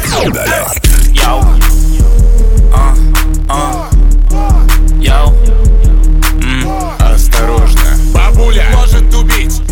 Йоу, йоу, осторожно, бабуля может убить.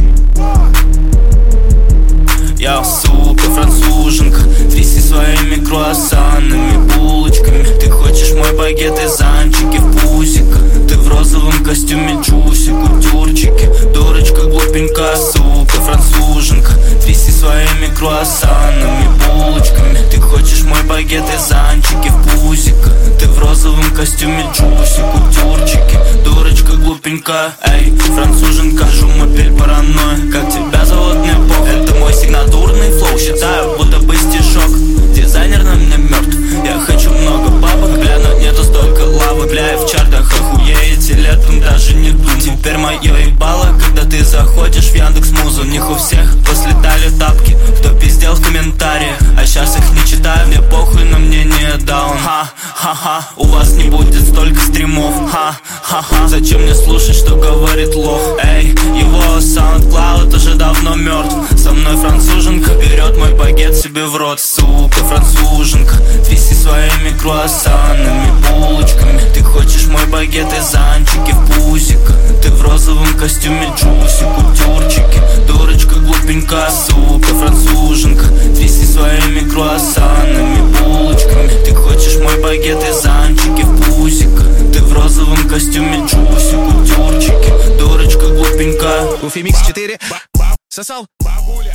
я, сука, француженка, тряси своими круассанами, булочками. Ты хочешь мой багет и зонтики в пузико. Ты в розовом костюме Джуси, кутюрчики. Дурочка глупенькая, сука, француженка, тряси своими круассанами, булочками. Ты хочешь мой багет и зонтики в пузико. Ты в розовом костюме Джуси, кутюрчики. Дурочка глупенькая, эй, француженка, шумопель паранойя. Как тебя зовут, мне пох. Это мой сигнатурный флоу, считаю, будто бы стишок. Дизайнер на мне мертв, я хочу много бабок. Бля, но нету столько лавы, бля, и в чартах охуеете летом, даже не думал. Теперь мое ебало, когда ты заходишь в Яндекс.Музу. У них у всех послетали тапки, кто пиздел в комментариях. А сейчас их не читаю, мне похуй на мнение даун. Ха-ха-ха, у вас не будет столько стримов. Ха-ха-ха, зачем мне слушать, что говорит лох? Эй, его SoundCloud уже давно мертв. Со мной француженка берет мой багет себе в рот. Сука, француженка, тряси своими круассанами, булочками. Ты хочешь мой багет и зонтики в пузико. Ты в розовом костюме Джуси, кутюрчики. Дурочка глупенькая, сука, француженка, тряси своими круассанами, булочками. Ты хочешь мой багет и зонтики в пузико. Ты в розовом костюме Джуси, кутюрчики. Дурочка глупенькая. Уфимикс 4 сосал бабуля.